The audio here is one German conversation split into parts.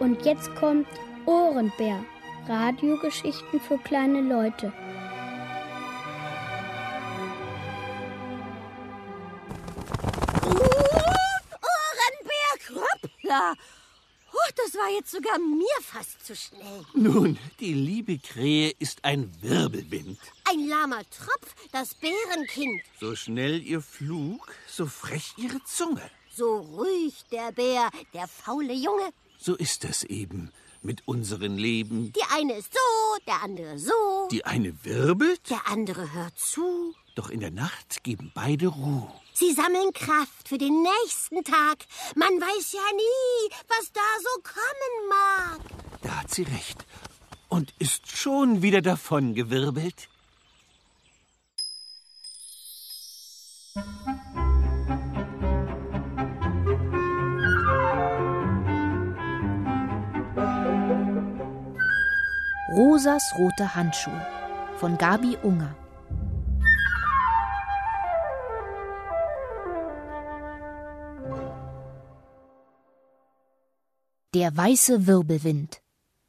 Und jetzt kommt Ohrenbär. Radiogeschichten für kleine Leute. Ohrenbär, hoppla! Das war jetzt sogar mir fast zu schnell. Nun, die liebe Krähe ist ein Wirbelwind. Ein lahmer Tropf, das Bärenkind. So schnell ihr Flug, so frech ihre Zunge. So ruhig der Bär, der faule Junge. So ist es eben mit unseren Leben. Die eine ist so, der andere so. Die eine wirbelt, Der andere hört zu. doch in der Nacht geben beide Ruhe. Sie sammeln Kraft für den nächsten Tag. Man weiß ja nie, was da so kommen mag. Da hat sie recht. Und ist schon wieder davongewirbelt. Rosas rote Handschuhe von Gabi Unger. Der weiße Wirbelwind.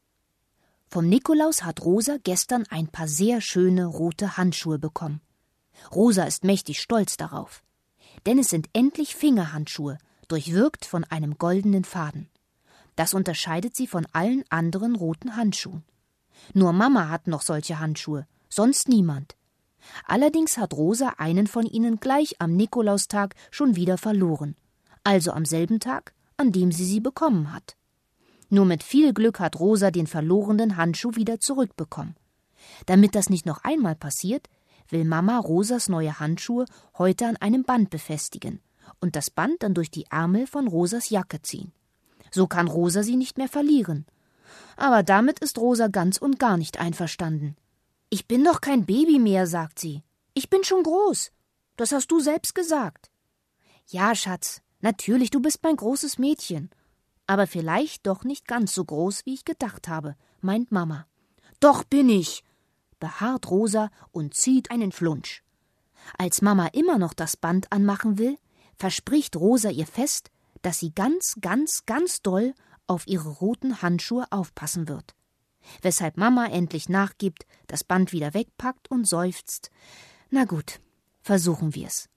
Vom Nikolaus hat Rosa gestern ein paar sehr schöne rote Handschuhe bekommen. Rosa ist mächtig stolz darauf. Denn es sind endlich Fingerhandschuhe, durchwirkt von einem goldenen Faden. Das unterscheidet sie von allen anderen roten Handschuhen. Nur Mama hat noch solche Handschuhe, sonst niemand. Allerdings hat Rosa einen von ihnen gleich am Nikolaustag schon wieder verloren. Also am selben Tag, an dem sie bekommen hat. Nur mit viel Glück hat Rosa den verlorenen Handschuh wieder zurückbekommen. Damit das nicht noch einmal passiert, will Mama Rosas neue Handschuhe heute an einem Band befestigen und das Band dann durch die Ärmel von Rosas Jacke ziehen. So kann Rosa sie nicht mehr verlieren. Aber damit ist Rosa ganz und gar nicht einverstanden. »Ich bin doch kein Baby mehr«, sagt sie. »Ich bin schon groß. Das hast du selbst gesagt.« »Ja, Schatz, natürlich, du bist mein großes Mädchen. Aber vielleicht doch nicht ganz so groß, wie ich gedacht habe«, meint Mama. »Doch bin ich«, beharrt Rosa und zieht einen Flunsch. Als Mama immer noch das Band anmachen will, verspricht Rosa ihr fest, dass sie ganz, ganz, ganz doll auf ihre roten Handschuhe aufpassen wird. Weshalb Mama endlich nachgibt, das Band wieder wegpackt und seufzt. Na gut, versuchen wir's.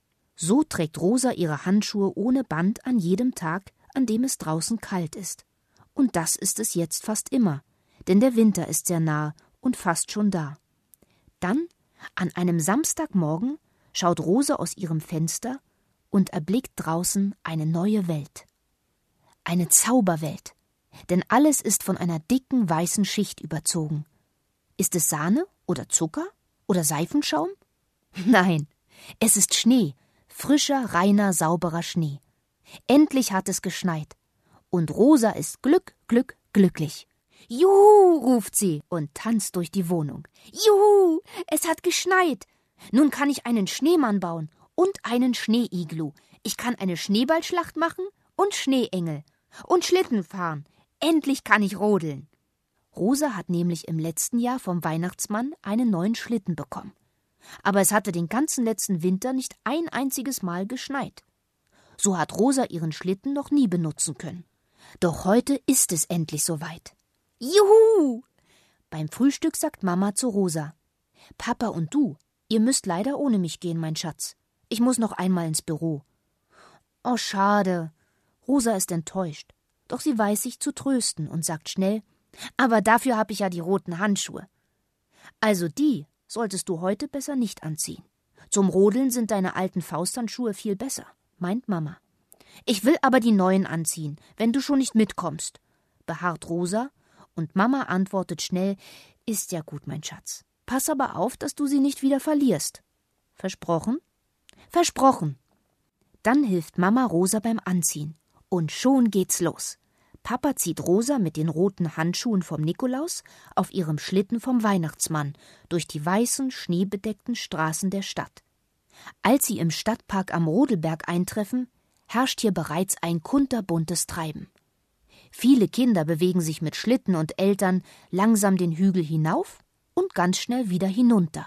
So trägt Rosa ihre Handschuhe ohne Band an jedem Tag, an dem es draußen kalt ist. Und das ist es jetzt fast immer, denn der Winter ist sehr nahe und fast schon da. Dann, an einem Samstagmorgen, schaut Rosa aus ihrem Fenster und erblickt draußen eine neue Welt. Eine Zauberwelt, denn alles ist von einer dicken, weißen Schicht überzogen. Ist es Sahne oder Zucker oder Seifenschaum? Nein, es ist Schnee, frischer, reiner, sauberer Schnee. Endlich hat es geschneit. Und Rosa ist glücklich. »Juhu«, ruft sie und tanzt durch die Wohnung. »Juhu, es hat geschneit. Nun kann ich einen Schneemann bauen und einen Schneeiglu. Ich kann eine Schneeballschlacht machen und Schneeengel. Und Schlitten fahren. Endlich kann ich rodeln.« Rosa hat nämlich im letzten Jahr vom Weihnachtsmann einen neuen Schlitten bekommen. Aber es hatte den ganzen letzten Winter nicht ein einziges Mal geschneit. So hat Rosa ihren Schlitten noch nie benutzen können. Doch heute ist es endlich soweit. »Juhu!« Beim Frühstück sagt Mama zu Rosa: »Papa und du, ihr müsst leider ohne mich gehen, mein Schatz. Ich muss noch einmal ins Büro.« »Oh, schade.« Rosa ist enttäuscht, doch sie weiß sich zu trösten und sagt schnell: »Aber dafür habe ich ja die roten Handschuhe.« »Also die solltest du heute besser nicht anziehen. Zum Rodeln sind deine alten Fausthandschuhe viel besser«, meint Mama. »Ich will aber die neuen anziehen, wenn du schon nicht mitkommst«, beharrt Rosa, und Mama antwortet schnell: »Ist ja gut, mein Schatz. Pass aber auf, dass du sie nicht wieder verlierst.« »Versprochen?« »Versprochen.« Dann hilft Mama Rosa beim Anziehen. Und schon geht's los. Papa zieht Rosa mit den roten Handschuhen vom Nikolaus auf ihrem Schlitten vom Weihnachtsmann durch die weißen, schneebedeckten Straßen der Stadt. Als sie im Stadtpark am Rodelberg eintreffen, herrscht hier bereits ein kunterbuntes Treiben. Viele Kinder bewegen sich mit Schlitten und Eltern langsam den Hügel hinauf und ganz schnell wieder hinunter.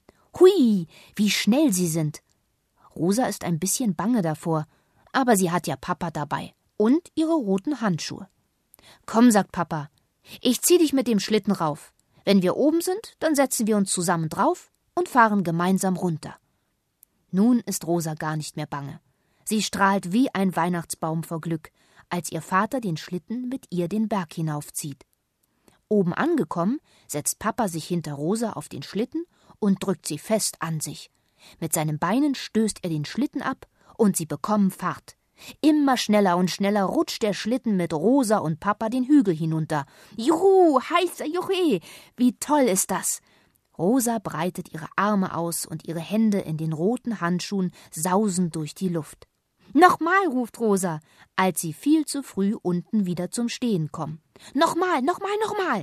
Hui, wie schnell sie sind! Rosa ist ein bisschen bange davor, aber sie hat ja Papa dabei und ihre roten Handschuhe. »Komm«, sagt Papa, »ich zieh dich mit dem Schlitten rauf. Wenn wir oben sind, dann setzen wir uns zusammen drauf und fahren gemeinsam runter.« Nun ist Rosa gar nicht mehr bange. Sie strahlt wie ein Weihnachtsbaum vor Glück, als ihr Vater den Schlitten mit ihr den Berg hinaufzieht. Oben angekommen, setzt Papa sich hinter Rosa auf den Schlitten und drückt sie fest an sich. Mit seinen Beinen stößt er den Schlitten ab und sie bekommen Fahrt. Immer schneller und schneller rutscht der Schlitten mit Rosa und Papa den Hügel hinunter. Juhu, heißer Juche, wie toll ist das! Rosa breitet ihre Arme aus und ihre Hände in den roten Handschuhen sausen durch die Luft. »Nochmal«, ruft Rosa, als sie viel zu früh unten wieder zum Stehen kommen. »Nochmal, nochmal, nochmal!«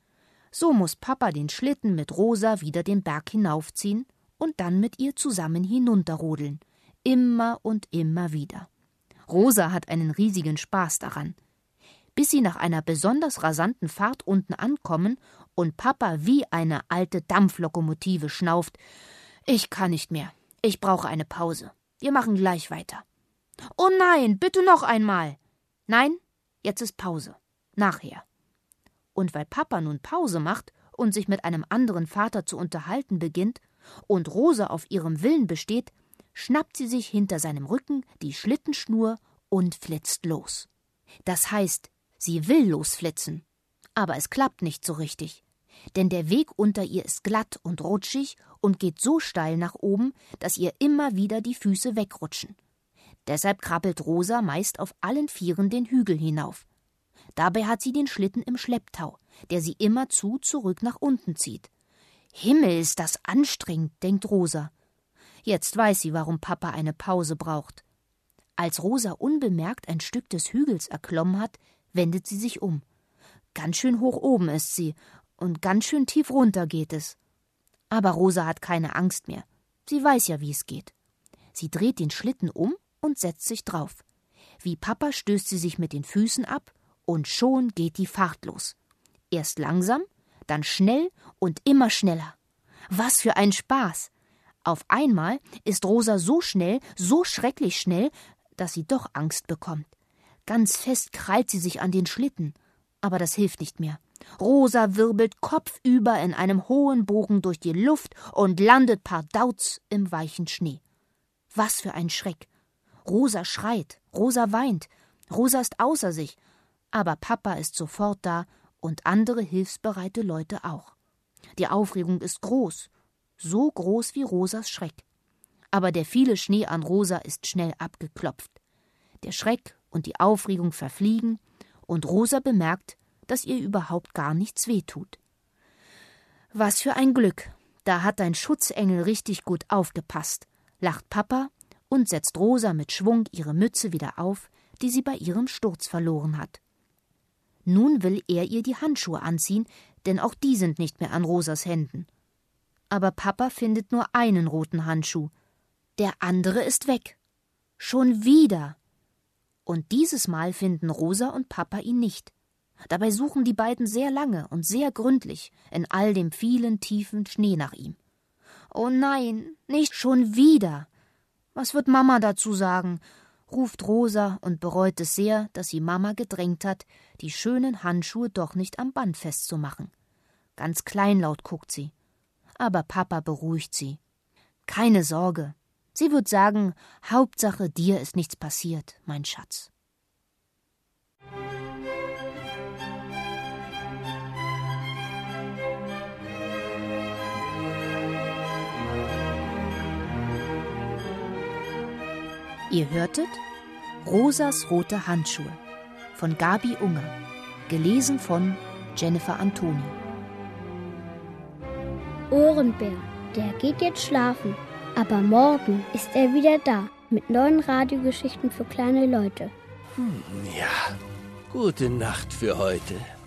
So muss Papa den Schlitten mit Rosa wieder den Berg hinaufziehen und dann mit ihr zusammen hinunterrodeln. Immer und immer wieder. Rosa hat einen riesigen Spaß daran. Bis sie nach einer besonders rasanten Fahrt unten ankommen und Papa wie eine alte Dampflokomotive schnauft: »Ich kann nicht mehr. Ich brauche eine Pause. Wir machen gleich weiter.« »Oh nein, bitte noch einmal!« »Nein, jetzt ist Pause. Nachher.« Und weil Papa nun Pause macht und sich mit einem anderen Vater zu unterhalten beginnt und Rosa auf ihrem Willen besteht, schnappt sie sich hinter seinem Rücken die Schlittenschnur und flitzt los. Das heißt, sie will losflitzen, aber es klappt nicht so richtig, denn der Weg unter ihr ist glatt und rutschig und geht so steil nach oben, dass ihr immer wieder die Füße wegrutschen. Deshalb krabbelt Rosa meist auf allen Vieren den Hügel hinauf. Dabei hat sie den Schlitten im Schlepptau, der sie immerzu zurück nach unten zieht. »Himmel, ist das anstrengend«, denkt Rosa. Jetzt weiß sie, warum Papa eine Pause braucht. Als Rosa unbemerkt ein Stück des Hügels erklommen hat, wendet sie sich um. Ganz schön hoch oben ist sie und ganz schön tief runter geht es. Aber Rosa hat keine Angst mehr. Sie weiß ja, wie es geht. Sie dreht den Schlitten um und setzt sich drauf. Wie Papa stößt sie sich mit den Füßen ab und schon geht die Fahrt los. Erst langsam, dann schnell und immer schneller. Was für ein Spaß! Auf einmal ist Rosa so schnell, so schrecklich schnell, dass sie doch Angst bekommt. Ganz fest krallt sie sich an den Schlitten. Aber das hilft nicht mehr. Rosa wirbelt kopfüber in einem hohen Bogen durch die Luft und landet pardauz im weichen Schnee. Was für ein Schreck! Rosa schreit, Rosa weint, Rosa ist außer sich. Aber Papa ist sofort da und andere hilfsbereite Leute auch. Die Aufregung ist groß, so groß wie Rosas Schreck. Aber der viele Schnee an Rosa ist schnell abgeklopft. Der Schreck und die Aufregung verfliegen und Rosa bemerkt, dass ihr überhaupt gar nichts wehtut. Was für ein Glück, da hat dein Schutzengel richtig gut aufgepasst, lacht Papa und setzt Rosa mit Schwung ihre Mütze wieder auf, die sie bei ihrem Sturz verloren hat. Nun will er ihr die Handschuhe anziehen, denn auch die sind nicht mehr an Rosas Händen. Aber Papa findet nur einen roten Handschuh. Der andere ist weg. Schon wieder. Und dieses Mal finden Rosa und Papa ihn nicht. Dabei suchen die beiden sehr lange und sehr gründlich in all dem vielen tiefen Schnee nach ihm. »Oh nein, nicht schon wieder! Was wird Mama dazu sagen?« ruft Rosa und bereut es sehr, dass sie Mama gedrängt hat, die schönen Handschuhe doch nicht am Band festzumachen. Ganz kleinlaut guckt sie. Aber Papa beruhigt sie. »Keine Sorge. Sie wird sagen, Hauptsache dir ist nichts passiert, mein Schatz.« Ihr hörtet Rosas rote Handschuhe von Gabi Unger, gelesen von Jennifer Antoni. Ohrenbär, der geht jetzt schlafen, aber morgen ist er wieder da mit neuen Radiogeschichten für kleine Leute. Ja, gute Nacht für heute.